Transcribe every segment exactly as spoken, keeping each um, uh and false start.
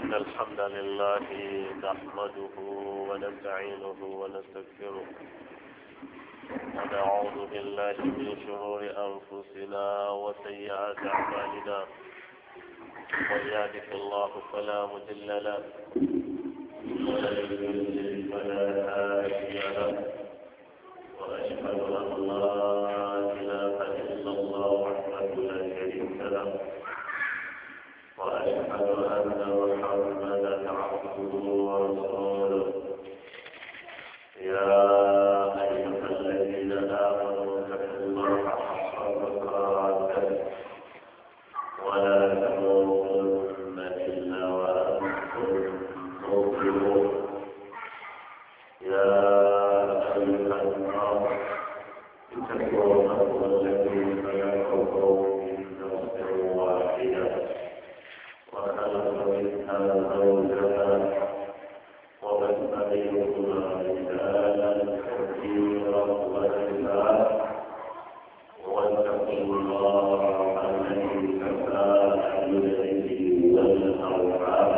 إن الحمد لله نحمده ونستعينه ونستغفره ونعوذ بالله من شرور أنفسنا وسيئات أعمالنا من يهده الله فلا مضل له ومن يضلل فلا هادي له وأشهد أن لا إله إلا الله وحده لا شريك له وأشهد أن محمدا عبده ورسوله يا أيها الذين آمنوا اتقوا الله حق تقاته ولا تموتن إلا وأنتم مسلمون يا أيها الناس اتقوا ربكم الذي خلقكم من نفس واحدة وخلق منها زوجها وبث منهما رجالا كثيرا ونساء واتقوا الله الذي تساءلون به والأرحام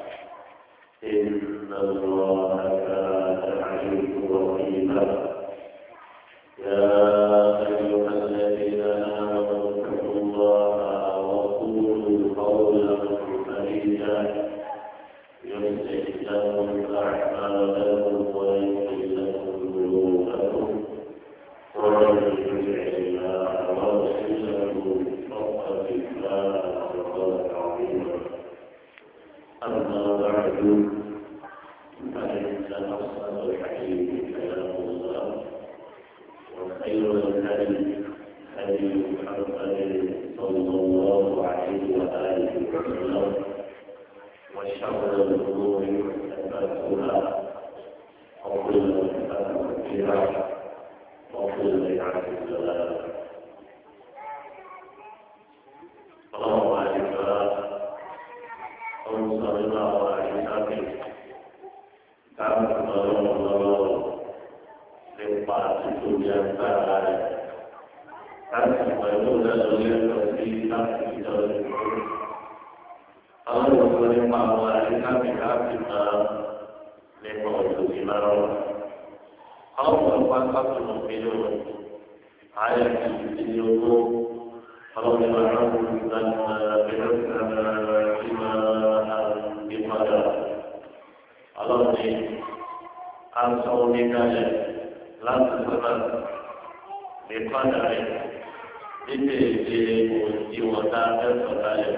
إن الله كان عليكم رقيبا يا أيها الذين آمنوا اتقوا الله وقولوا قولا سديدا يصلح لكم أعمالكم ويغفر لكم ذنوبكم ومن يطع الله ورسوله فقد فاز فوزا عظيما أما بعد فإن أصدق الحديث كلام الله وخير الهدي هدي محمد صلى الله عليه وآله وسلم وشر الأمور محدثاتها وكل محدثة بدعة وكل بدعة ضلالة اللهم عليك انصر الله وعليك كما الله لقاء الدنيا فعلا أسمعون لله في أحد àwọn olùkọ́ nípa àwọn àríkàmìkà fìmà nípa ọ̀dọ̀ ìmọ̀ràn. àwọn ọ̀pọ̀ akásùnù nínú ayé ìdílé owó ọlọ́run ìmọ̀ràn ìgbàlùmọ̀ ìrẹsìlẹ̀ ìmọ̀ ìpadà. ọlọ́run ní aṣọ oníkàlẹ̀ láti sọ́nà ìpadà rẹ̀ níbi èdè òdiwọ̀n tá a fẹ́ sọ̀kalẹ̀.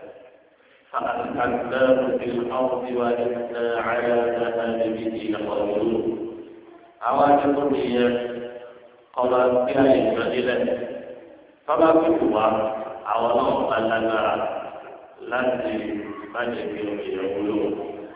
فأسكناه في الأرض وإنا على ذهاب به لقادرون أواجب هي قضاء بها المدينة فما كتبها أولا أننا التي مجد يقولون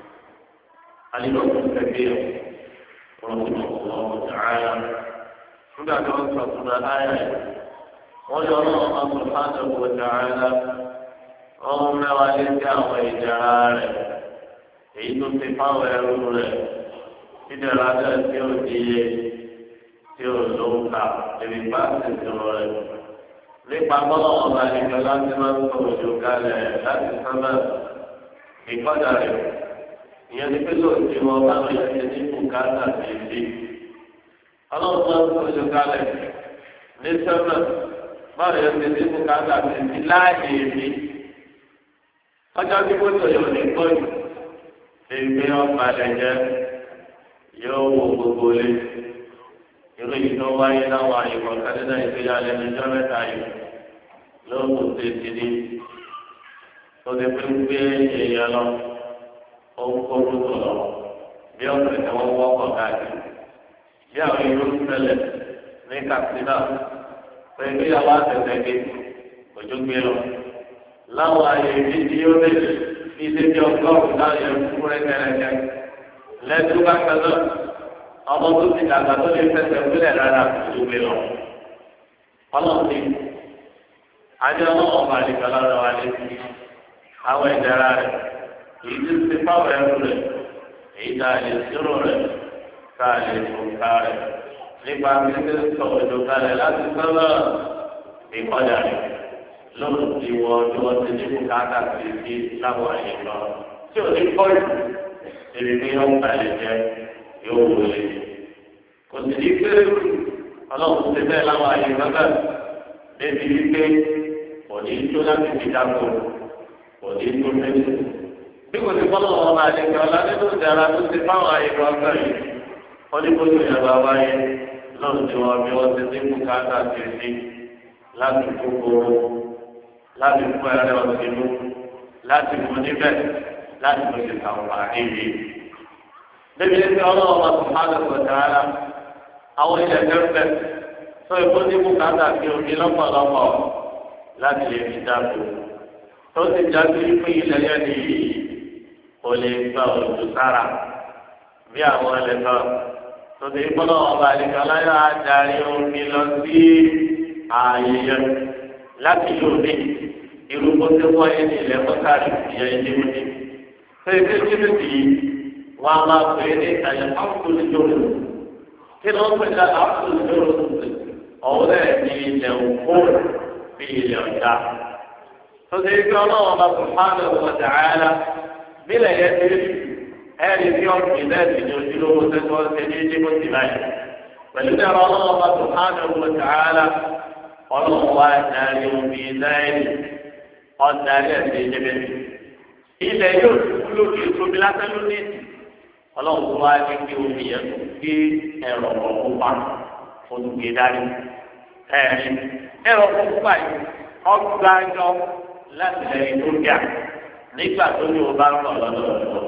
الإمام الكبير رحمه الله تعالى بعد أن صدنا آية وجرى الله سبحانه وتعالى ọ̀hún mẹ́wàá lé sí àwọn ìjàrá rẹ̀ èyí tó ti fáwọn ẹrú rẹ̀ ìdẹ̀rẹ̀ adé tí ó di iye tí ó ló ń kà èmi bá ti sọ̀rọ̀ rẹ̀ nípa bọ́lá wọn bá nígbà láti máa ń sọ òjò kalẹ̀ láti sábà ìkọ́jà rẹ̀ ìyẹn ní pé lóòtí wọn bá wọn yẹ ti ní bùkátà sí ibi ọlọ́run máa ń sọ òjò kalẹ̀ ní sábà báwo yẹ ti ní bùkátà sí ibi láàyè ibi. ọjọ́ tí kò tó yóò ní kọ́jú èmi ọba lẹ́jẹ́ yóò wo gbogbo lé irú yìí tó wáyé láwọn àyẹ̀wò kádínà ìgbéyà lẹ́nu ọjọ́ mẹ́ta yìí lóògùn tó ti di tó ti pín gbé èèyàn lọ ó ń kó gbogbo lọ bí ọ̀sẹ̀ tí wọ́n wọ́pọ̀ káàkiri bí àwọn ìlú ń ṣẹlẹ̀ ní Katsina pé ìgbéyàwó àtẹ̀tẹ̀ òjò gbé lọ. láwọn àyè ìdí yóò lè fi ṣe bí ọgọ́rùn-ún láyé fún rẹ́kẹ̀rẹ́kẹ́ lẹ́tọ́ bá kẹ́lọ́ ọmọ tó ti dàgbà tó lè fẹsẹ̀ wílẹ̀ rárá tó gbé lọ. ọlọ́run ní adé ọlọ́run ọba àdìgbà lọ́dọ̀ wa lé sí àwọn ìdára rẹ̀ èyí tó ti fáwọn ẹrú rẹ̀ èyí tá a lè sírò rẹ̀ tá a lè fòkà rẹ̀ nípa pípé sọ òjò kalẹ̀ láti sọ́nà ìkọjá rẹ̀ lóòrùn tí wọ́n tí wọ́n ti ní bùkátà sí sí láwọn àyè lọ tí ò ní kọ́ ìlú èdè ní yóò balẹ̀ jẹ́ yóò wọlé. Kò sì ní kéré ọlọ́run ti bẹ́ẹ̀ láwọn àyè lọ́gà débi wípé kò ní tó láti fi dáko kò ní tó mẹ́tò. Bí kò sí fọ́nà wọn máa lè gbọ́ ládé tó ti ara tó ti fáwọn àyè lọ́gà yìí. Wọ́n ní kó tó yàrá wáyé lọ́run tí wọ́n bí wọ́n ti dín kú káàkà sí sí láti kókó láti kó ẹrẹ ọ̀sìn mú láti mú níbẹ̀ láti mú ti sàǹfààní yìí. Débi tí ọlọ́run wa tó máa lọ́kọ̀ dára àwọn ilẹ̀ tẹ́fẹ̀ tó ìbò ní bùkátà sí omi lọ́pọ̀lọpọ̀ láti lè fi dáàbò. Tó ti jáde pé ilẹ̀ yẹn nìyí kò lè gba òjò sára bí àwọn ẹlẹ́tọ̀. Tó ti gbọ́dọ̀ ọba àlejò aláyọ̀ adarí omi lọ sí ààyè yẹn láti yóò dé irúgbó tó wáyé ní ilẹ̀ mọ́tàrí ìyẹn ìdíwọ́dé. Tó ìdí jìbìtì yìí wọ́n á máa pè é ní àyè áwùjọ ìjọba. Kí ló ń pè ní áwùjọ ìjọba? Ọ̀hún náà ní ilẹ̀ òkú bí ilẹ̀ ọ̀dà. Tó ti gbé ọlọ́wọ́n bá subhanahu wa ta'ala bílẹ̀ yẹn ti rí ẹ̀rí bí ọ̀gbìn náà ti ní ojúlówó tẹ́tọ́ ṣe ní jìbìtì báyìí. Pẹ̀lú ẹ̀rọ ọlọ́wọ́n bá subhanahu wa ta'ala ọlọ́wọ́n wá darí omi náírì ọ̀darí ẹ̀sìn ìjẹ́bẹ̀. Ilẹ̀ yóò dúró lókè tóbi lásán lónìí. Ọlọ́run tó wá ní kí omi yẹn tó gbé ẹ̀rọ ọ̀pọ̀pá olùgbé dání. Ẹ̀rí ẹ̀rọ ọ̀pọ̀pá yìí ọgbà jọ láti lẹ́yìn tó bíà nígbà tó ní o bá ń lọ lọ́dọọdọ.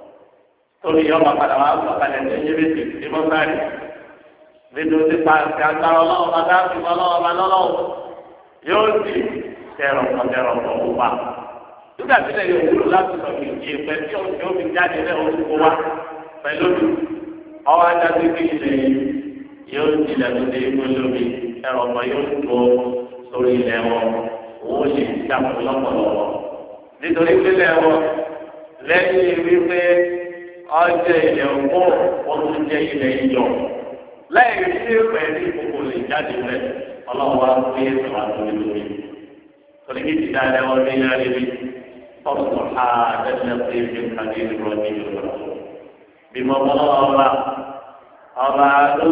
Torí ọmọ padà wá sọ kalẹ̀ tó yé bẹ́sẹ̀ tí mo bá rí. Nítorí ti pa àti agbára ọlọ́run bá dá sí ọlọ́run bá lọ́lọ́run yóò sì tẹ̀rọ ọ̀tẹ̀rọ ọ̀pọ̀pá. Nígbà tí lẹ́yìn òwúrò láti sọ kì í ṣe pẹ́ tí ó fi jáde lẹ́ orúkọ wa pẹ̀lú ọwọ́ adájọ́ kí ilẹ̀ yìí yóò tilẹ̀ tó dé ikú lómi ẹ̀rọ ọmọ yóò tó sórí ilẹ̀ wọn òun lè dàpọ̀ lọ́pọ̀lọpọ̀. Nítorí pílẹ̀ wọn lẹ́yìn wípé ọjọ́ ilẹ̀ òkú wọn tún jẹ́ ilẹ̀ iyọ̀ lẹ́yìn tí pẹ̀lú ìkókò lè jáde rẹ̀ ọlọ́wọ́ á gbé ìwà lórí lórí. Torí kí ti dáadáa wọn ní yára rí ọ̀sán àádẹ́sẹ̀ pé ṣe ń kàdé ìrọ̀ ní ìrọ̀. Bímọ ọba ọba àdó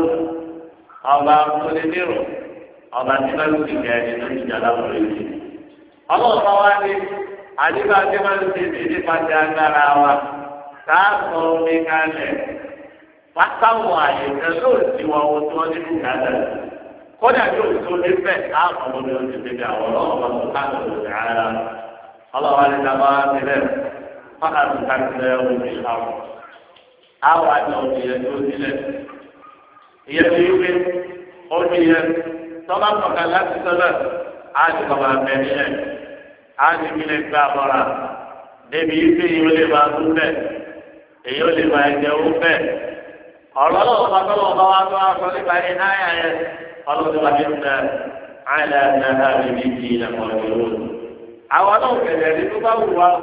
ọba akólédèrò ọba tí wọ́n ti gẹ̀ ẹni tó ti jà láwùjọ yìí. Ọlọ́run wa ní àdìbà tí wọ́n ti ti di pàṣẹ agbára wa káàkó omi kalẹ̀ pátáwọn àyè kan yóò ti wọ ohun tí wọ́n ti kú kalẹ̀. Kódà yóò tó lé bẹ́ẹ̀ káàkó omi ó ti ti di àwọn ọlọ́run tó káàkó omi ara. Ọlọ́run wa ní sábà ti bẹ̀ fákàtí káàkiri omi ìlànà. Àwọn àti omi yẹn tó sílẹ̀. Ìyẹn ti wípé omi yẹn tọ́ba kọ̀ọ̀ká láti sọ́dọ̀ á ti kọ̀ máa bẹ̀ nílẹ̀. Á ti fi lè gbà bọ́ra. Débi wípé yìí ó lè máa tún bẹ̀. Èyí ó lè máa jẹ owó bẹ̀. Ọ̀rọ̀ ọlọ́run bá tọ́lọ̀ bá wá tó wá sọ nípa ní náírà yẹn. Ọlọ́run bá ti ń bẹ àìlẹ́ ẹ̀dá àbíbí ti ilẹ̀kùn ìlú. Àwọn náà kẹ̀lẹ́ ní tó bá wù wá.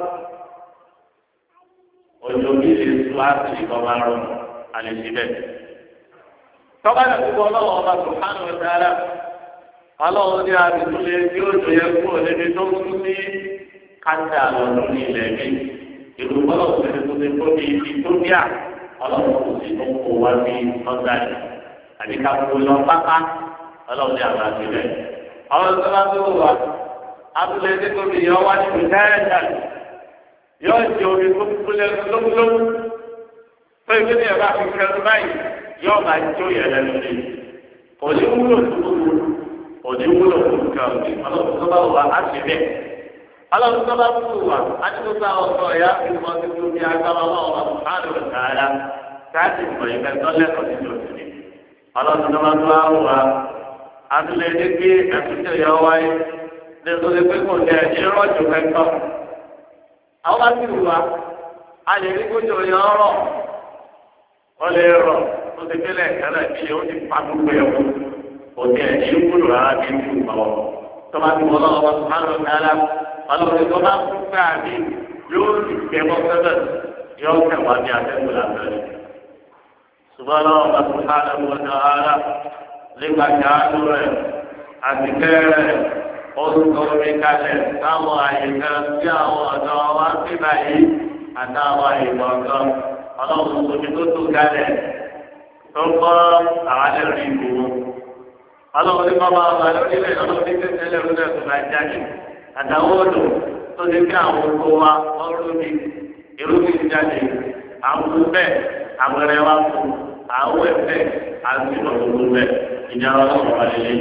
Ojú omi lè tu àti ìkọ̀ọ̀bá rọ̀ àlejò bẹ́ẹ̀. Tọ́ba náà gbogbo ọlọ́wọ́ ọba subhanahu wa ta'ala ọlọ́wọ́ ní abìtúlẹ̀ tí ó tó yẹ kúrò níbi tó kú ní káńtà lọ́dún ní ilẹ̀ mi. Ìlú ọlọ́wọ́ tó ti tó ti kó ní ibi tó bíà ọlọ́wọ́ kò sí tó kó wá ní ọ̀gá yìí. Àbí ká kó lọ pápá ọlọ́wọ́ ní àgbà sílẹ̀. Ọlọ́wọ́ tó bá tó wà abúlé tí kò ní yọ wá níbi táyà yóò jẹ omi tó kúlẹ̀ lógúnlógún tó ìwé ní ẹ̀rọ àfikún ẹ̀rọ báyìí yóò máa jó yẹn lẹ́nu ní òní wúlò tó òní wúlò tó ká òní ọlọ́run tó bá wà á ti bẹ̀ ọlọ́run tó bá wù wà á ti tó sáà ọ̀tọ̀ ẹ̀yà ìmọ̀ tó tó bí agbára ọlọ́run wà á lò dáadáa káàdì ìmọ̀ ìfẹ́ tó lẹ́kọ̀ọ́ nínú òsì ọlọ́run tó bá tó wà wà á tún lè dé gbé ẹ̀kúnjẹ yọ wáyé nítorí pé kò jẹ́ ìrọ́jù kẹ́kọ̀ọ́ àwọn bá ti wà á lè rí kójú ọyàn ọ̀rọ̀ wọn lè rọ tó ti gbélé ẹkẹrẹ ìyẹn ó ti pa gbogbo ẹwọ òtí ẹni ìwúlò rárá bí ìlú ọwọ́ tó bá ti wọlé ọwọ́ tó máa ń lọ dáadáa ọlọ́run tó bá kú pé àbí yóò ti gbẹ bọ sẹbẹ yóò kẹwàá bí atẹ́gùn làbẹ́rẹ́ ṣùgbọ́n ọlọ́run bá tó ká lọ wọ́n náà rárá nípa tí a lò rẹ̀ àti kẹ́rẹ́ ó ń sọ omi kalẹ̀ táwọn àyè kan tí àwọn ọ̀dọ́ wa ń bí báyìí àtàwọn ìgbọ̀ngàn ọlọ́run tóbi tó tó kálẹ̀ tó kọ́ àwọn alẹ́rìí ìbò ọlọ́run ní bàbá ọba lórílẹ̀ ọlọ́run ní tẹ́tẹ́lẹ̀ lórílẹ̀ tó bá jáde àtàwọn odò tó ti fi àwọn oko wa ọrùn mi irúgbìn jáde àwọn bẹ́ẹ̀ àgbẹ̀rẹ̀ wa fún àwọn ẹ̀fẹ́ àti ìmọ̀tòkò bẹ́ẹ̀ ìjà ọlọ́run wà lélẹ̀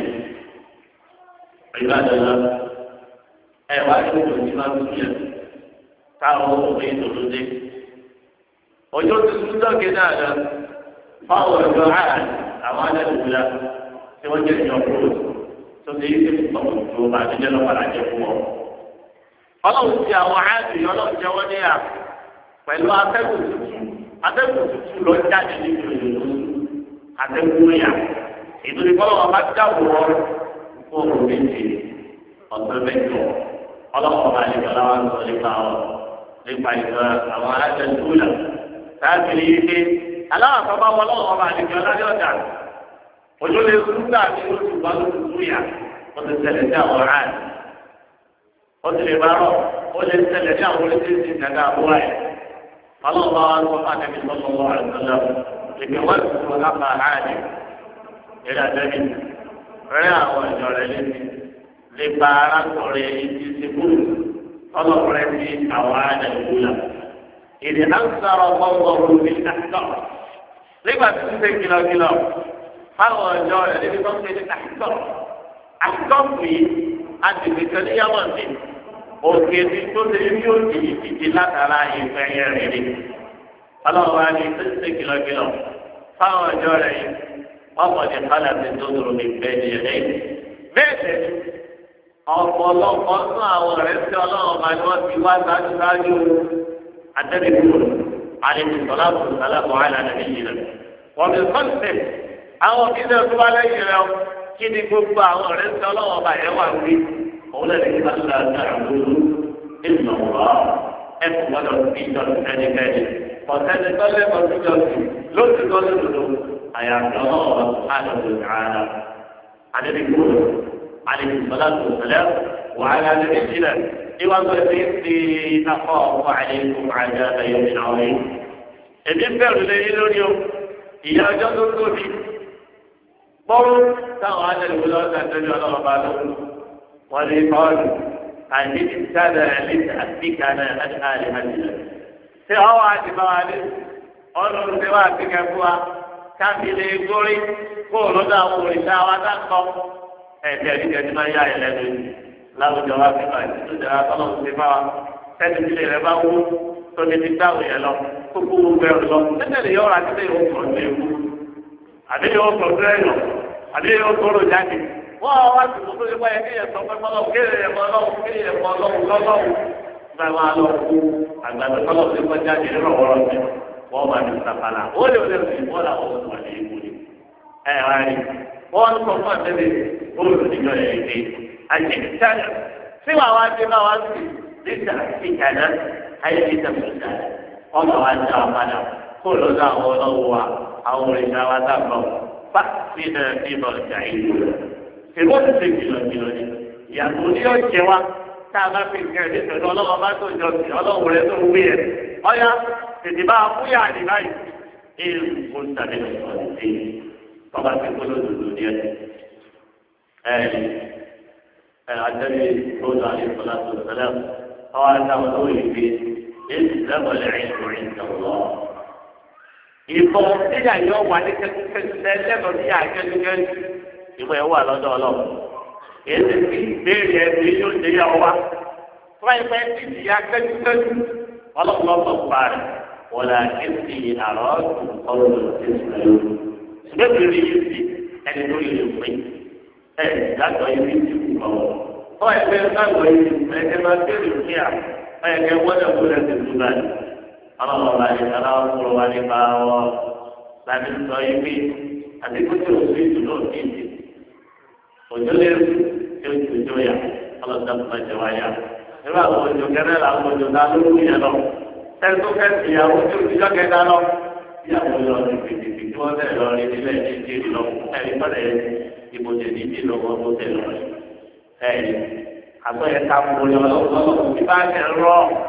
ìgbà dọ̀lá ẹ̀ wá sí ìdòtí máa ń yẹ káwọn òwe ìdòdó dé ọjọ́ tuntun dọ́kẹ́ náà lọ fáwọn ọ̀dọ́ àrùn àwọn alẹ́dùnúlá tí wọ́n jẹ́ ìjọ kúrò tó ti yí sí ọ̀pọ̀ tó bá ti jẹ́ lọ́pàá jẹ́ fún ọ. ọlọ́run ti àwọn ààbì ọlọ́run jẹ́ wọ́n níyà pẹ̀lú atẹ́gùn tuntun atẹ́gùn tuntun lọ jáde nínú ìlú atẹ́gùn yà ìdúrí kọ́lọ́wọ́ bá dáwọ̀ ọ́ fún òun méjì ọ̀sẹ̀ mẹ́jọ ọlọ́run bá lè gbọ́dọ̀ wá sọ nípa ọ nípa ìgbà àwọn alẹ́dùnúlá táàbìlì yìí pé aláwọ̀ kan bá wọ lọ́wọ́ ọba àdìgbò ọlọ́dẹ ọ̀dà ojú lè súngbà ní oṣù bá lóṣù súyà ó ti ṣẹlẹ̀ sí àwọn ọ̀rá ẹ̀ ó ti lè bá rọ̀ ó lè ṣẹlẹ̀ sí àwọn oríṣiríṣi ìdàgbà àbúrò ẹ̀ ọlọ́wọ́ bá wà lọ́wọ́ fún àtẹ̀mí sọ́kọ̀ọ́ àìsàn ìgbè wọ́n ti sọ lápá àádì ìrìn àjẹmí rẹ̀ àwọn ìjọ rẹ̀ létí lè ba arákùnrin ìdí ìsìnkú ọlọ́kùnrin sí àwọn àádì ìwúlà ìdí àǹsàrọ̀ gbọ́ngbọ̀n ní àtọ̀ nígbà tí ó ṣe kìlọ̀kìlọ̀ fáwọn ọjọ́ rẹ̀ níbi tó ń ṣe ní àtọ̀ àtọ̀ pé àtìgbè kan ní yàwọ̀ ní òkè tí tó ṣe ní yóò di ìdíje látara ìfẹ́ yẹn rẹ̀ rí ọlọ́run wa ní tó ṣe kìlọ̀kìlọ̀ fáwọn ọjọ́ rẹ̀ yìí ọkọ̀ ní kálá ti tó dúró ní bẹ́ẹ̀ ní ẹ̀rẹ́ bẹ́ẹ̀ tẹ̀ ọ̀pọ̀lọpọ̀ nínú àwọn ọ̀rẹ́ tí ọlọ́run máa ní wọ́n ti wá sáájú sáájú àtẹ́lẹ́kùn àlejò sọlá tó sọlá tó wà lánàá níyì rẹ̀. wọ́n fi kọ́ńtẹ̀ àwọn ìdílé tó wá lẹ́yìn rẹ̀ kí ni gbogbo àwọn ọ̀rẹ́ tí ọlọ́run ọba yẹn wà wí. òun lè ní ká lọ sí àgbòrò ìnà wà ẹ̀kọ́ gbọ́dọ̀ sí ìjọ ẹnikẹ́ni. ọ̀sẹ̀ni tó lẹ́kọ̀ọ́ sí ìjọ sí lóṣù tó lè lòdò àyàfi ọlọ́run وعلى نبينا إني أخاف عليكم عذاب يوم عظيم èmi bẹ̀rù lẹ́yìn lórí o ìyá ọjọ́ tó tóbi bọ́rú táwọn adẹ́lẹ́wò lọ́sẹ̀ àtẹ́lẹ́ ọlọ́run bá lọ́wọ́ wọ́n lè kọ́ọ̀lù àti ìtàdà àlejò àti ìkànnà àti àlè àdìlẹ̀. ṣé ọwọ́ àti báwa ní ọlọ́run ṣe wá àti kẹfù wa kábìlì górí kó lọ́dọ̀ àwọn òrìṣà wa dáńkọ́ ẹ̀jẹ̀ ìjẹ́ ti máa yá ẹlẹ́nu láwùjọ wa fi máa tó jẹ́ àtọ́lọ́run ṣe bá wa sẹ́ni ìdílé rẹ̀ bá wú tó ní ti dáhùn yẹn lọ kó kó gbogbo ẹrù lọ tẹ́tẹ́ lè yọ ọ́ àti lẹ́yìn òkú ọ̀dọ́ ewu àbí yóò sọ ọdún ẹ̀yọ̀ àbí yóò sọ̀rọ̀ jáde wọ́n wá sí gbogbo ìgbà yẹn kéèyàn sọ pé mọ́lọ́wọ́ kéèyàn mọ́ lọ́wọ́ kéèyàn mọ́ lọ́wọ́ lọ́wọ́ bá máa lọ kú àgbàdo kọ́lọ́ tó kọ́ jáde nírọ̀wọ́rọ́ sí wọ́n máa ní sàpàlà ó lè lè fi wọ́n làwọn ọmọ wà ní ìwú ni ẹ̀ wá rí wọ́n sọ fún àtẹ́lẹ̀ bóòlù níjọ yẹn ké àti ìtàlẹ̀ tí wàá wá dé máa wá sí níta ìkànnà ayé níta fúnta ọmọ wa dá wa padà kó lọ́dọ̀ àwọn ọlọ́wọ́ wa àwọn òrìṣà wa dàgbọ́ bá sí náà ní ìmọ̀ ìjà ìlú rẹ̀. Èbó ti ṣe kìlọ̀kìlọ̀ ni. Ìyàtọ̀ ní yóò jẹ wá tá a bá fi nǹkan ẹ̀dí pẹ̀lú ọlọ́wọ́ bá tó jọ sí ọlọ́wọ́ rẹ̀ tó ń gbé ẹ̀. Ọ̀ya tètè bá a fúyà ní báyìí. Èèyàn kò tàbí ọ̀sán sí i. Bàbá ti kó lódodo ní ẹ̀. Ẹ ẹ àjẹmí lóòótọ́ àyẹ̀fọ́lá tó ṣẹlẹ̀. Àwọn àtàwọn tó yẹ pé èsì lẹ́mọ̀lẹ́ ìṣòrin ìjọba. Ìbọn nígbà yóò wà ní kẹ́kẹ́kẹ́ lẹ́nu ní àkẹ́kẹ́ ìwé wà lọ́dọ̀ ọlọ́run. Èsì tí ìbéèrè ẹ̀mí yóò dé yà wá. Fúláì fẹ́ ti di akẹ́kẹ́ ọlọ́run lọ́sọ̀ pa rẹ̀. Wọ́n là kéésì àrọ́ ọ̀rọ̀ ìṣẹ̀lẹ̀. Ṣùgbọ́n rí yìí sí ẹni lórí rẹ̀ pé ẹ̀ ìdájọ́ ibi ti kù lọ́wọ́. Fúláì fẹ́ sáàgbọ́ yìí ẹ̀kẹ́ máa béèrè fún yà ẹ̀kẹ́ wọ́n dẹ̀ kó lẹ́sẹ̀ tó báyìí. Ọlọ́run bá yẹ kálá ọ̀pọ̀lọpọ̀ wá nípa wọn láti sọ ibi àti kó tí o fi dùn náà kéde. Òjò lè rí tí o ti ojú yà ọlọ́dún tó máa jẹ wá yá. Nígbà àwọn òjò kẹrẹ́ là ń òjò dá lórí yẹn lọ. Ẹni tó fẹ́ sí ìyàwó tí o ti jọ́ kẹta lọ. Ìyàwó lọ sí fìdífì tí wọ́n tẹ̀ lọ rí nílẹ̀ ní ìdílé lọ. Ẹni tó lẹ̀ ibùdó ní ìdí lọ wọ́n tó tẹ̀ lọ rí. Ẹni àgbẹ̀yẹ ká mú lọ lọ́wọ́ bí bá kẹ rọ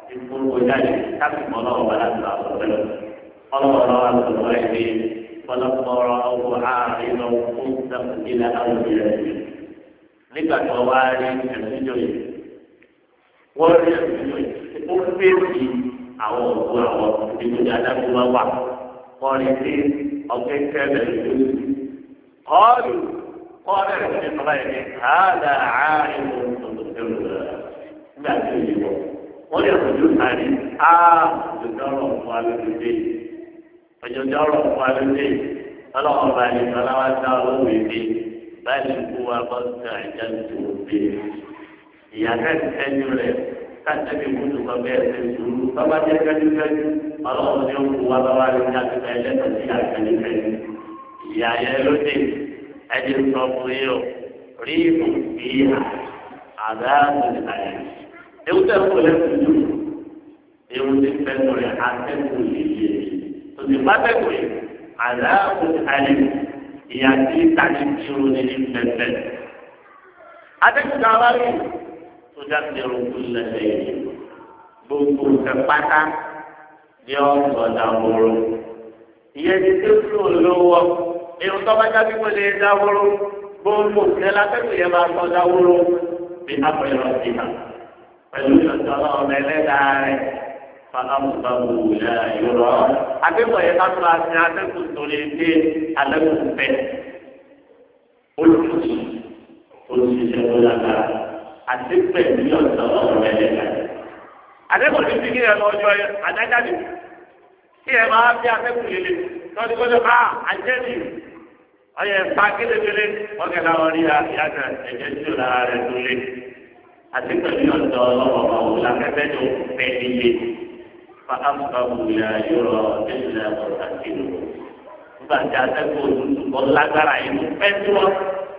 ìfowópamọ́ jáde káfí mọ́ náà wà láti lọ àbọ̀ bẹ́ẹ̀ ọlọ́wọ́ náà wà lọ́wọ́ ẹ̀mí fọlọ́kọ́rọ́ ọwọ́ àárín lọ fún ìdàkùnjìlá àwọn ìrẹsì nígbà tí wọ́n wá rí ẹ̀sìn jòyè wọ́n rí ẹ̀sìn jòyè ó fèsì àwọn òkú àwọn ìdíje adágún wá wà wọ́n rí sí ọ̀gbẹ́ kẹ́lẹ̀ lójú kọ́ọ̀lù kọ́ọ̀lù ẹ̀sìn ìfọ̀lá yẹn ní àádá àárín lọ nígbà tí ó yẹ wọ́n wọ́n lè fojú sáré á òjòjọ́rọ̀ fún alóde òjòjọ́rọ̀ fún alóde ọlọ́wọ́n bá ní ọlọ́wọ́ dá olówó èdè báyìí kú wa bọ́ sí àìjá tó o dé ìyá kẹ́kẹ́jú rẹ̀ káṣẹ́bí kúndùn kan bẹ́ẹ̀ ṣe sùúrù bàbá jẹ́ kẹ́júkẹ́jú ọlọ́wọ́n ní òkú wa bá wà ní àtúntà ẹlẹ́tọ̀ọ́ sí àkẹ́júkẹ́jú ìyá yẹn lóde ẹni sọ fún yìí o rí ìfòfin àdá àtúntàyè ewu tẹ kó lẹsùn jù ewu ti fẹ sọ̀rọ̀ atẹkùn yìí tòtí pàtẹkùn yìí àdáàbò àlè ìyá tí tàbí tìrò ní ní pẹpẹ atẹkùn kan wá rí sójà tí o kú lẹsẹ yìí gbogbo kẹpàtà ní ọgbọdà wọrọ ìyẹn ti tó tó lówó ewu tó bá jáde kó lè dá wọrọ gbogbo kẹlẹ atẹkùn yẹn máa gbọ́ dá wọrọ bí abẹ́rẹ́ ọ̀sìn náà pẹ̀lú ìjọba ọmọ ẹlẹ́dàá rẹ̀ fàámùbáwò ìlà ìrọ̀. Akẹ́kọ̀ọ́ yẹn ká tó a sin akẹ́kọ̀ọ́ tó lè dé alẹ́kùn fẹ́. Olùkọ́sí olùsíṣẹ́ tó lágbára àti pẹ̀lú ìjọba ọmọ ẹlẹ́dàá. Akẹ́kọ̀ọ́ ti fi kí ẹ lọ ọjọ́ yẹn àdájáde. Kí ẹ máa fi akẹ́kọ̀ọ́ lélẹ̀ tọ́jú kọ́jọ́ ká àjẹ́bí. Ọyẹ fa kélékélé wọ́n kẹ́ láwọn rí àyájọ ẹ̀jẹ̀ tí ò lára rẹ̀ tó lé. Àti pẹ̀lú ọ̀dọ́ ọlọ́wọ́ ọ̀hún lákẹ́fẹ́ tó fẹ́ níye fa amúkàwù ya yọrọ ẹ̀ṣẹ̀ ọ̀rọ̀ àti ìlú. Nígbà tí atẹ́kọ̀ọ́ òtútù kọ́ lágbára yìí fẹ́ tí wọ́n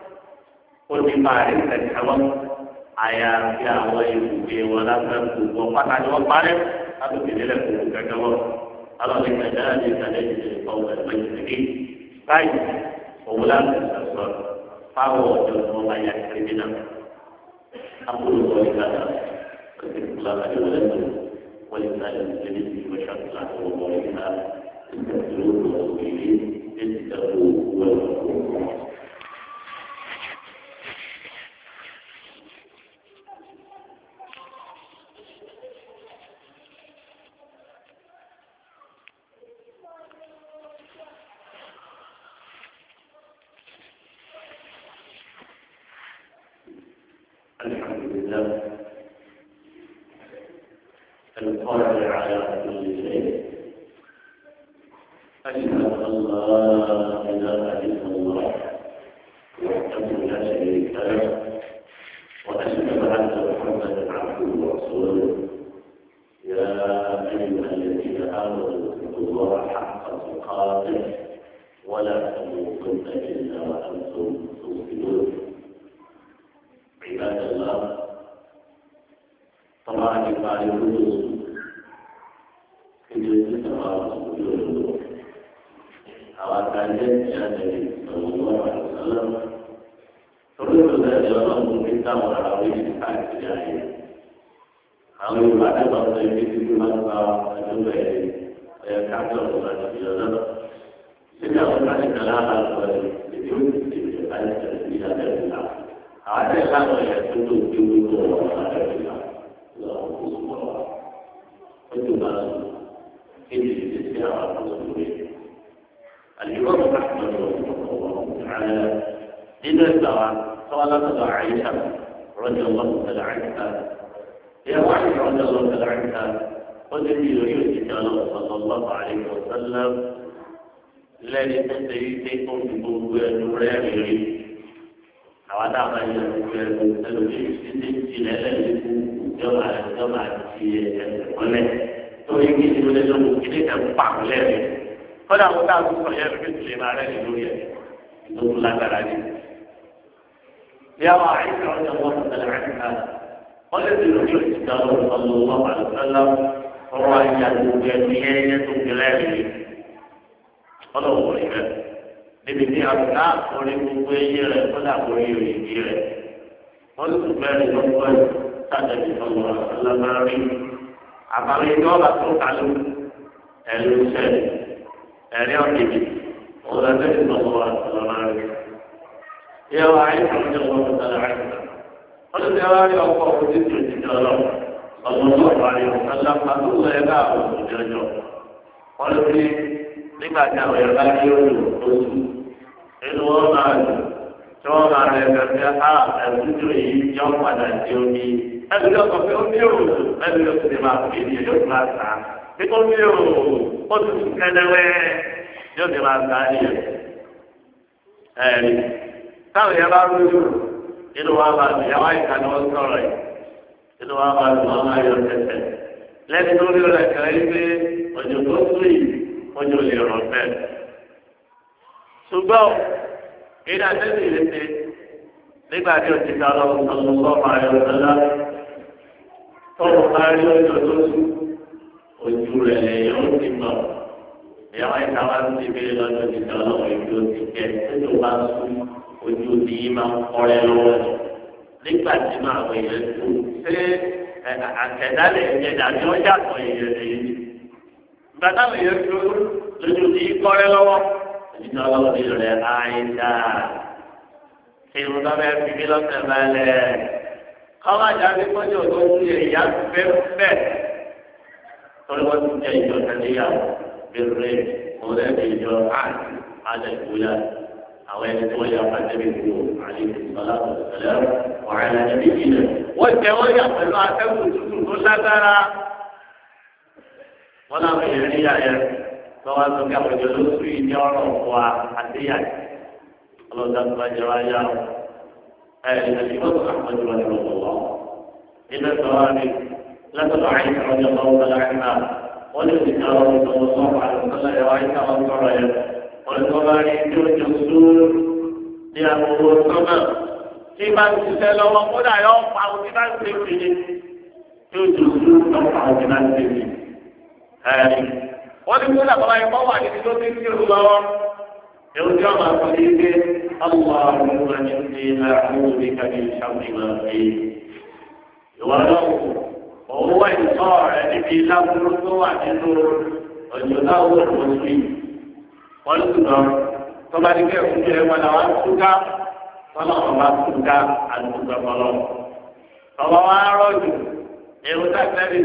ó ti máa rí ẹ̀ṣẹ̀ wọn. Àyà àti àwọn ìwé wọn lábẹ́ gbogbo pátá ni wọ́n parẹ́ látòkè nílẹ̀ kò kẹ́kẹ́ wọn. Alọ́ọ̀ni kẹ̀kẹ́ àti ìkàlẹ̀ ìṣẹ̀lẹ̀ ọ̀wẹ̀ ẹ̀ṣẹ̀ báyìí òun láti sọ̀rọ̀ fáwọn ọ̀dọ́ tí wọ́n bá yà kiri náà. أقول قولي هذا أستغفر الله لي ولكم ولسائر المسلمين وشهد الله وقولها استغفروه واتوبوا إليه إنه هو الغفور الرحيم. الحمد لله القادر على كل شيء أشهد أن لا إله إلا الله وحده لا شريك له وأشهد أن محمدا عبده ورسوله يا أيها الذين آمنوا اتقوا الله حق تقاته ولا تموتن إلا وأنتم مسلمون. عباد الله طبعا يقال الرسل في جزء الرسول أو كان النبي صلى الله عليه وسلم الرسل ذات يوم الكتاب والعربي في حال الجاهلية أو يبعث بعض الناس في مكة أجوبة ويكعبر الله في جزء سنة وبعد كلام الرسول يجوز في حالة تسبيح الله ada yang yang itu itu ada yang lalu semua itu baru ini siapa tersebut الإمام أحمد رحمه الله تعالى إذا سأل سألت عائشة رضي الله تعالى عنها يا عائشة رضي الله تعالى عنها قلت يريد صلى الله عليه وسلم لا يستطيع أن يكون نوراني àwọn adáàbá yẹn ló ń gbé ẹlòmíì títí tilẹ̀ lẹ́yìn kú ìjọba ìjọba ti ẹsẹ̀ mọ́lẹ̀ torí kí ni wọlé lọ́wọ́ kí ní ẹ̀kú pàmò lẹ́rìn kọ́dà àwọn táwọn sọ yẹn lórí tìlẹ̀ máa rẹ̀ lórí ẹ̀ ìdókòwò lágbára ni. bí àwọn àìsàn ọjà wọn kò tẹ̀lé àìsàn wọ́n lè ti lórí òṣìṣẹ́ ọlọ́run ọlọ́run àlùfẹ́lá ọ̀rọ̀ àyà gbogbo ẹni ẹyẹ tó fi lẹ́rìn ọlọ́run wọ̀nyí rẹ̀. níbi tí a ká orí gbogbo eyín rẹ̀ kọ́dà orí òyìnbí rẹ̀ wọ́n sì bẹ̀rẹ̀ lọ́pọ̀ sátẹ̀lì ọ̀gbọ̀n alábárí àbáwí tí wọ́n bá tó kálú ẹ̀rú sẹ́ẹ̀lì ẹ̀rí ọ̀kẹ́bí òun lọ sí ìsọ̀rọ̀ wa lọ́nà rẹ̀. Ìyá wa ayé kan jẹ́ wọn fún ọ̀sán àìsàn. Wọ́n ti wá rí ọkọ̀ òun tí tìrì ti jọ lọ. Ọ̀gbọ̀n náà wà ní ọ̀sán pàtó lọ ẹ̀ka àwọn òjòjò. Wọ́n lè fi nígbà tí àwọn ẹ̀ka ní òòlù oṣù. Inú wọn máa lò tí wọ́n máa rẹ̀ gẹ́gẹ́ á ẹ̀kúndú yìí yọ padà sí omi. Ẹbí lọ sọ pé ó ní òòlù ẹbí lọ sì máa fi ní ẹjọ́ máa ta. Bí ó ní òòlù ó ti sùn kẹ́lẹ́wẹ́ yóò ti máa ta ní ẹ̀. Ẹ̀rí táwọn yẹn bá rújú inú wa máa lò yàrá ìka ni wọ́n sọ̀rọ̀ yìí. Inú wa máa lò wọ́n máa yọ tẹ̀tẹ̀. Lẹ́ni tó rí rẹ̀ kẹ́ ẹ́ pé òjò tó sùn yìí òjò lè rọ̀ bẹ́ẹ̀. Ṣùgbọ́n ìdá tẹ́lẹ̀ ìrètè nígbà tí o ti ta lọ sọ̀rọ̀ sọ́ọ̀mà ayọ̀ lọ́la tọ́wọ́ bá rí ọjọ́ tó sùn ojú rẹ̀ lẹ́yìn ó ti mọ̀ ìyàwó ìta wá sí ibi lọ́jọ́ ti ta lọ́wọ́ ìlú ti kẹ́ tó bá sùn ojú ti yí máa ń kọ́rẹ́ lọ́wọ́ nígbà tí máa wọ ìyẹn tó ṣé àtẹ̀dálẹ̀ ìyẹn dàbí ọjà kan ìyẹn lẹ́yìn ìgbà táwọn ìyẹn tó lójú ti yí kọ́rẹ́ lọ́wọ́ ìjọ ọlọ́run ní rẹ̀ àìdá ìrùn náà bẹ́ẹ̀ fi mí lọ́sẹ̀ balẹ̀ kọ́má jáde kọ́jọ́ tó ń ṣe ìyá fẹ́fẹ́ torí wọ́n ti jẹ́ ìjọ tẹ̀léyàwó bẹ̀rẹ̀ ọ̀rẹ́ ìjọ àti àjẹkùyà àwọn ẹni tí wọ́n yà pàṣẹ mi kú àlè ìsọ̀lá ọ̀sẹ̀lẹ̀ ọ̀rẹ́ ẹni bí ilẹ̀ wọ́n jẹ́ wọ́n yà pẹ̀lú atẹ́kùn tútù tó lágbára wọ́n láwọn èèyàn níyà yẹn lọ́wọ́ tó kí àwọn ìjọba lóṣù yìí ní ọ̀rọ̀ wa àtẹ́yà ọlọ́dà tó bá jẹ wá yá o ẹ̀ ẹ̀ ìwọ́n tó kàkọ́ jù wá ní ọ̀pọ̀ lọ. ilé tó wá ní lẹ́tọ̀ọ́ àyíká ọjọ́ tó ń bá láyé náà wọ́n lè ti kọ́ ọ̀rọ̀ tó ń sọ̀rọ̀ àlùfáà yẹ wáyé káwọn sọ̀rọ̀ yẹn wọ́n tó bá rí tí ó jọ sùúrù ní àkókò sọ́mà tí bá ti ṣiṣẹ́ lọ́wọ́ kódà yọ pa òbí bá ti ṣe tí ó jọ sùúrù lọ́ pa òbí bá ti ṣe wọ́n ti kó làbọ̀ ayé kọ́ wà níbi tó ti ń kí lọ́wọ́. Ewu tí wọ́n máa sọ ní pé ọmọ àwọn ọmọ ní ti àwọn òbí kàbí ìṣàmùlò máa fi. Ìwà lọ́wọ́ òun wá ìtọ́ rẹ̀ níbi lábúrú tó wà nínú ọjọ́ táwọn òkú sí. Wọ́n tún lọ tó bá ní kẹ́ fún ilé wọn làwọn túká tọ́lá wọn bá túká àdúgbò ọlọ́. Tọ́wọ́ wá rọ̀jù ewu tá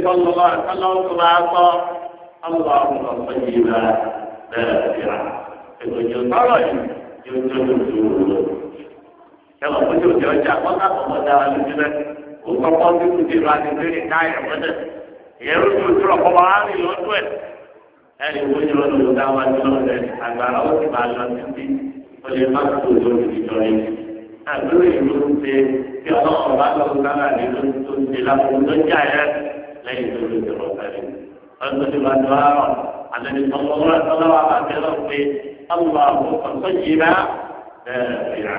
اللهم طيبا نافعا ìròyìn ọ̀rọ̀ yìí yóò tó lóṣù ẹ̀wọ̀n fún tí o jẹ́ ọjà wọ́n ká ọmọ dára lójú rẹ̀ o kọ́kọ́ bí kò tí ì máa ti gbé káyọ̀ mọ́tẹ̀ ìyẹn ló tó tó ọkọ̀ máa ń rìn lọ́dún ẹ̀ ẹ̀rì wo ni wọ́n lò dá wájú lọ́dẹ̀ àgbàrá ó sì máa lọ títí ó lè má tó lórí ìjọ yìí àgbélé ìlú ń ṣe kí ọlọ́run bá lọ́wọ́ sára ní ló tó ń ṣe lápò tó jà yẹ lẹ́yìn tó lè dọ̀rọ̀ kárẹ̀ ọdún tó bá dọ̀ àrọ̀ àlẹ́ ìtọ́lọ́wọ́ ọlọ́wọ́ àbẹ̀rẹ̀ pé اللهم طيبا نافعا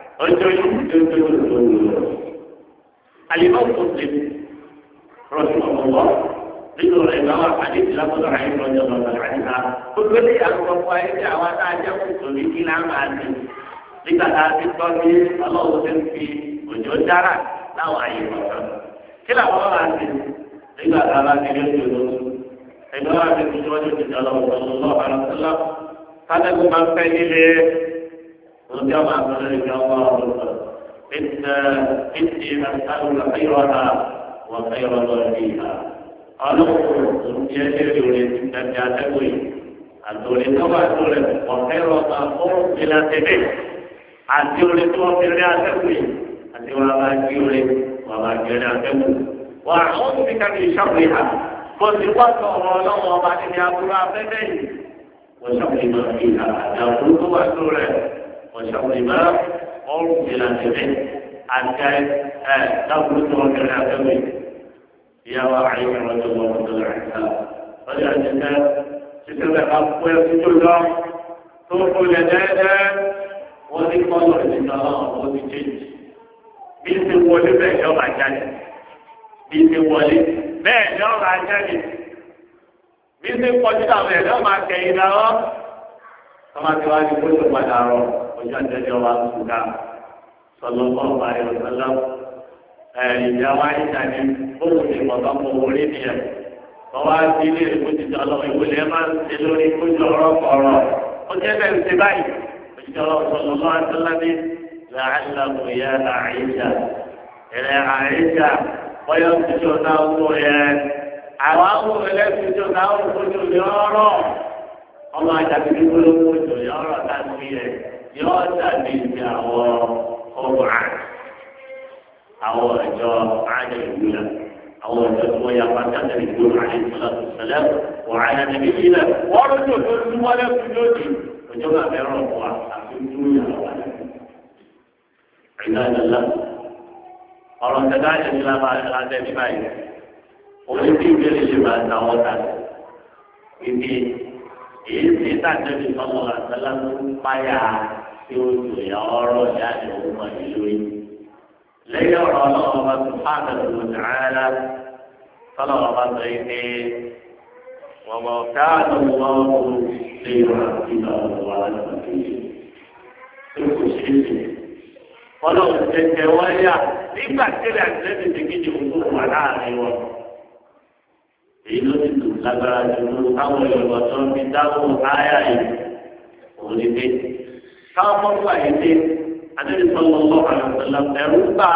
الإمام مسلم رحمه الله ذكر الإمام حديث لفظ عن رضي الله عنها كل ذي أقرب وإن دعوات عجب سليك العام عنه لكذا الطبيب الله في وجود دارا لا وعي مكان كلا هو عنه لذا أرى أن يجوز إمام في وجود الله صلى الله عليه وسلم هذا ما فعله وجمع ذلك الله إن إني أسأل خيرها وخير ما فيها قالوا يجري من جاتوي أدور كما أدور وخير ما قوم إلى سبيل أدور كما في جاتوي أدور ما جوري وما جاتوي وأعوذ بك من شرها قلت وصل الله وبعد يقول أبدا وشر ما فيها يقول وأسوله وشر ما أرسل به حتى تخلص وكذا كمي يا واعي رجل الله تعالى عنها فجأة ستة أقوى ستة توقف لدينا وذكر الله إن الله وذكر بنت ولد يوم عجل بنت ولد ما يوم عجل bí ṣe ń kọjú àwọn ẹ̀rọ máa kẹ̀yìn lọ́wọ́ tọ́mà tí wàá ní kóso padà rọ ojú àjẹjọ́ wa ṣùgbọ́n sọlọ́kọ́ ọ̀pá ẹ̀rọ sọlọ́ ìjà wa ń jà ní bóun ní mọ̀tọ́ mọ orí nìyẹn wọ́n wá sí ilé ìkójútó ọlọ́run ìwòlẹ́ máa ń ṣe lórí kójú ọ̀rọ̀ kọ̀ọ̀rọ̀ ó jẹ́ bẹ́ẹ̀ ń ṣe báyìí òṣìṣẹ́ ọlọ́run sọ̀rọ̀ lọ́wọ́ àtúnlábí làálàmù ìyá àìsà ẹ̀rẹ̀ àìsà bọ́yọ̀ ìṣòro náà wọ̀ yẹ àwọn àwọn ẹlẹ́sìn ìṣòro náà wọ̀ kójú ọ̀rọ̀ ọmọ àjàgbé gbólógbó ìjọ yọ̀ọ̀rọ̀ láti yẹ yọ̀ọ̀ dàbí ti àwọn ọgbà àwọn ìjọ àjẹ ìgbìlá àwọn ìjọ tó yà pàtàkì ìgbìlá àjẹ ìgbìlá sẹlẹ̀ wà á yàtọ̀ bí ilẹ̀ wọ́n lójú tó tún wọlé fún lójì òjò máa bẹ̀rẹ̀ ọ̀pọ̀ àti ojú ìyàwó wà lẹ́yìn. ìlà ìlàlá ọ̀rọ̀ tẹ̀lé àjẹ ìgbìlá máa ń lajẹ ní báyìí òun ti ìgbélé lè máa ta wọ́n ta ibi èyí ti tàjẹ́bí sọ́mọ́ àtàlà tó ń páyà tí ó lò yà ọ̀rọ̀ jáde òun mọ̀ ìlú yìí. lẹ́yìn ọ̀rọ̀ ọlọ́wọ́ bá tún fáànà tó ń tààrà sọ́lọ́wọ́ bá sọ yìí pé wọ́n mọ̀ káàdùn wọn kó lè rà ìgbà wà lọ́wọ́ tó kò ṣe é ṣe. ọlọ́run tẹ̀tẹ̀ wọ́n yà nígbà tẹ́lẹ̀ àtẹ́lẹ̀ ti kí ni òun wà láàrin wọn. èyí ló ti tù lágbára jù táwọn yorùbá tó ń fi dáhùn áyà yìí òun ni pé káwọn mọ́tò àyèké adébí sọ́lọ́ lọ́wọ́ àlùfẹ́lá ẹ̀rú bá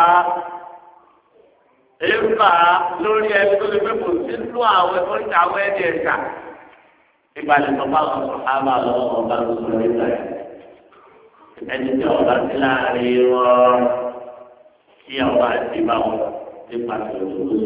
ẹ̀rú bá lórí ẹni tó lè fẹ́ kò sí nínú àwọn ẹ̀fọ́ ní àwọn ẹni ẹ̀ka ìgbàlẹ̀ tó bá wọn sọ̀rọ̀ ábà lọ́wọ́ ọba tó sọ nígbà yẹn ẹni tí ọba sí láàrin wọn kí ọba àti bá wọn nípa tó lóṣù.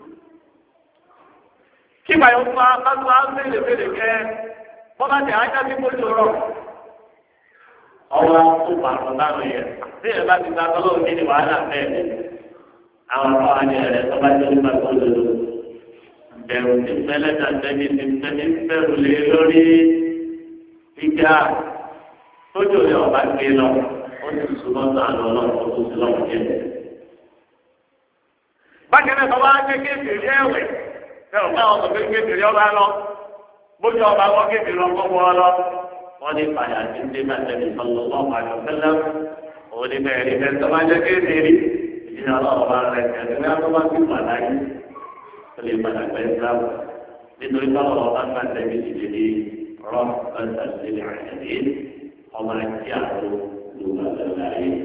kí bàyọ̀ fún wa bá tó wá béèrè béèrè kẹ́ bọ́lá tẹ̀ ájá bí mo lò rọ̀. ọwọ́ tó pàrọ̀ láwọn yẹn bí ẹ bá ti gba tọ́lọ́ ní ní wàhálà bẹ́ẹ̀ àwọn ọmọ àti ẹ̀rẹ́ tó bá jẹ́ nípa tó lò lò. bẹ̀rù ti fẹ́lẹ́ tàbí ti fẹ́lẹ́ bẹ̀rù lé lórí ìjà tójú rẹ̀ ọba gbé lọ ó sì súnmọ́ sàánú ọlọ́run tó tún sí lọ́wọ́ jẹ́. bákan náà bàbá kékeré ẹ̀wẹ̀ fẹ́ràn táwọn sọ pé kékeré ọba lọ bójú ọba wọ́n kékeré ọkọ̀ wọ́ lọ. wọ́n ní fàyà tí ń dé mẹ́tẹ́lì sọ́lọ́ lọ́wọ́ àjọ fẹ́lẹ́ òun ní bẹ́ẹ̀ ní bẹ́ẹ̀ tó máa jẹ́ kékeré ìdílé ọlọ́run bá rẹ̀ kẹ́kẹ́ bí wọ́n bá fi padà yìí ó lè padà gbẹ́ ìsìlámù nítorí báwọn ọba ń bá tẹ̀lé ìdílé rọ́ ọ̀sán ìdílé àjẹ̀dé ọmọ ẹtí àtò lùmọ̀ lẹ́la yìí.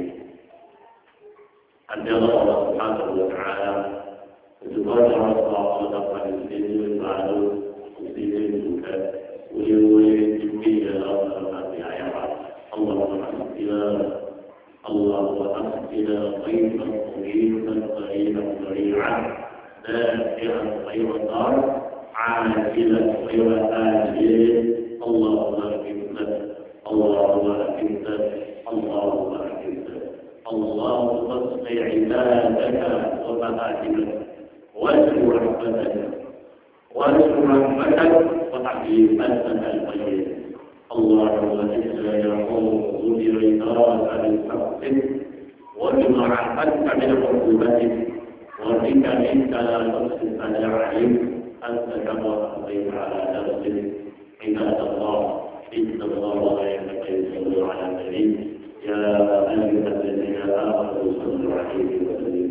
àti ọlọ́run ọ̀sán àtọ̀ lọ́kàrà ìdúgbò ọ̀sán ọ̀sán ọ̀sán pàdé sí ilé ìbàdó sí ilé ìdúkẹ́ wíwíwí ìdúgbò ìyẹn ọ̀sán àti àyàwó اللهم أسقنا اللهم أسقنا غيثا طويلا قريبا سريعا نافعا غير ضار عاجلا غير آجل اللهم أكرمنا اللهم أكرمنا اللهم أكرمنا اللهم اسق عبادك ومهاتك واشكر رحمتك واشكر رحمتك وتحكيمتك الخير اللهم إنا نعوذ برضاك من سخطك وبمعافاتك من عقوبتك وبك منك لا نحصي ثناء عليك أنت كما أثنيت على نفسك عباد الله إن الله لا يستطيع على النبي يا أيها الذين آمنوا صلوا عليه وسلموا